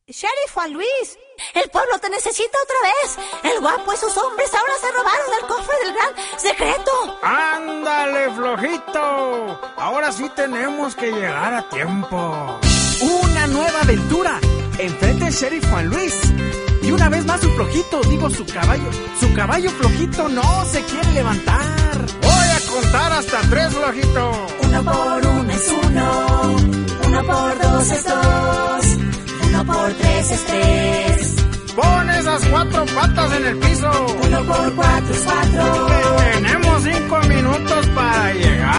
Sheriff Juan Luis, el pueblo te necesita otra vez. El guapo y sus hombres ahora se robaron el cofre del gran secreto. ¡Ándale, flojito! Ahora sí tenemos que llegar a tiempo. Una nueva aventura. Enfrente el Sheriff Juan Luis. Y una vez más su flojito, digo su caballo flojito no se quiere levantar. Voy a contar hasta 3, flojito. 1 por 1 es 1, 1 por 2 es 2, 1 por 3 es 3. Pon esas 4 patas en el piso. 1 por 4 es 4. Tenemos 5 minutos para llegar.